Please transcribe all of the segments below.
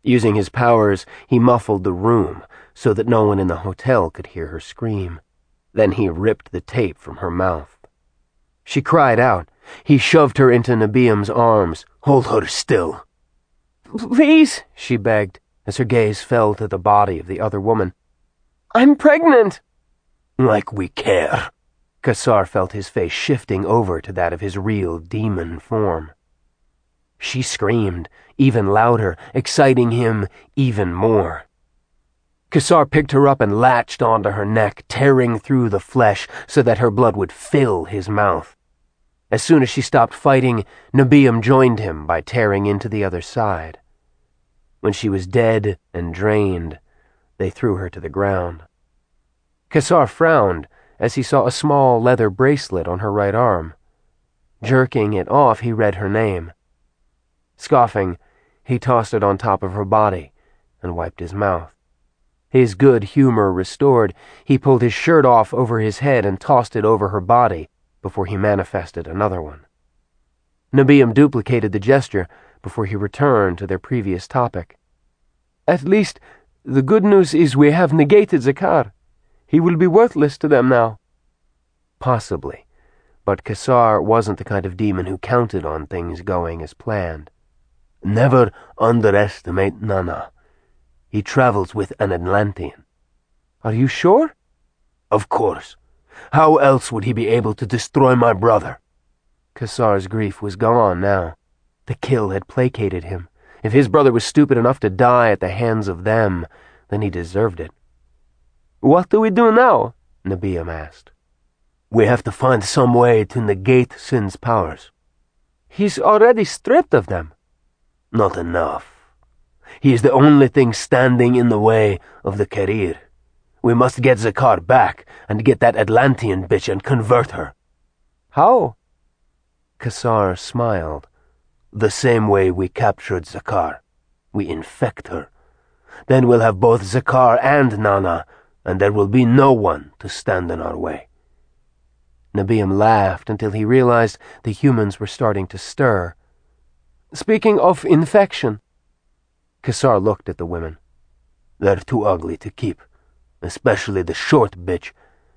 Using his powers, he muffled the room so that no one in the hotel could hear her scream. Then he ripped the tape from her mouth. She cried out. He shoved her into Nebium's arms. "Hold her still." "Please," she begged, as her gaze fell to the body of the other woman. "I'm pregnant." "Like we care." Kassar felt his face shifting over to that of his real demon form. She screamed, even louder, exciting him even more. Kassar picked her up and latched onto her neck, tearing through the flesh so that her blood would fill his mouth. As soon as she stopped fighting, Nebium joined him by tearing into the other side. When she was dead and drained, they threw her to the ground. Kassar frowned as he saw a small leather bracelet on her right arm. Jerking it off, he read her name. Scoffing, he tossed it on top of her body and wiped his mouth. His good humor restored, he pulled his shirt off over his head and tossed it over her body before he manifested another one. Nebium duplicated the gesture before he returned to their previous topic. "At least, the good news is we have negated Zakar. He will be worthless to them now." Possibly, but Kassar wasn't the kind of demon who counted on things going as planned. "Never underestimate Nana. He travels with an Atlantean." "Are you sure?" "Of course. How else would he be able to destroy my brother?" Kassar's grief was gone now. The kill had placated him. If his brother was stupid enough to die at the hands of them, then he deserved it. "What do we do now?" Nebium asked. "We have to find some way to negate Sin's powers." "He's already stripped of them." "Not enough. He is the only thing standing in the way of the Kerir. We must get Zakar back and get that Atlantean bitch and convert her." "How?" Kassar smiled. "The same way we captured Zakar. We infect her. Then we'll have both Zakar and Nana, and there will be no one to stand in our way." Nebium laughed until he realized the humans were starting to stir. "Speaking of infection..." Kassar looked at the women. "They're too ugly to keep, especially the short bitch.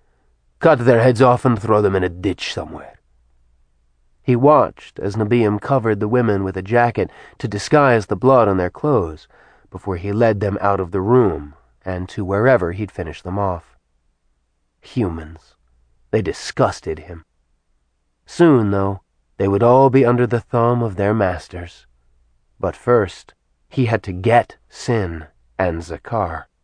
Cut their heads off and throw them in a ditch somewhere." He watched as Nebium covered the women with a jacket to disguise the blood on their clothes before he led them out of the room and to wherever he'd finished them off. Humans. They disgusted him. Soon, though, they would all be under the thumb of their masters. But first, he had to get Sin and Zakar.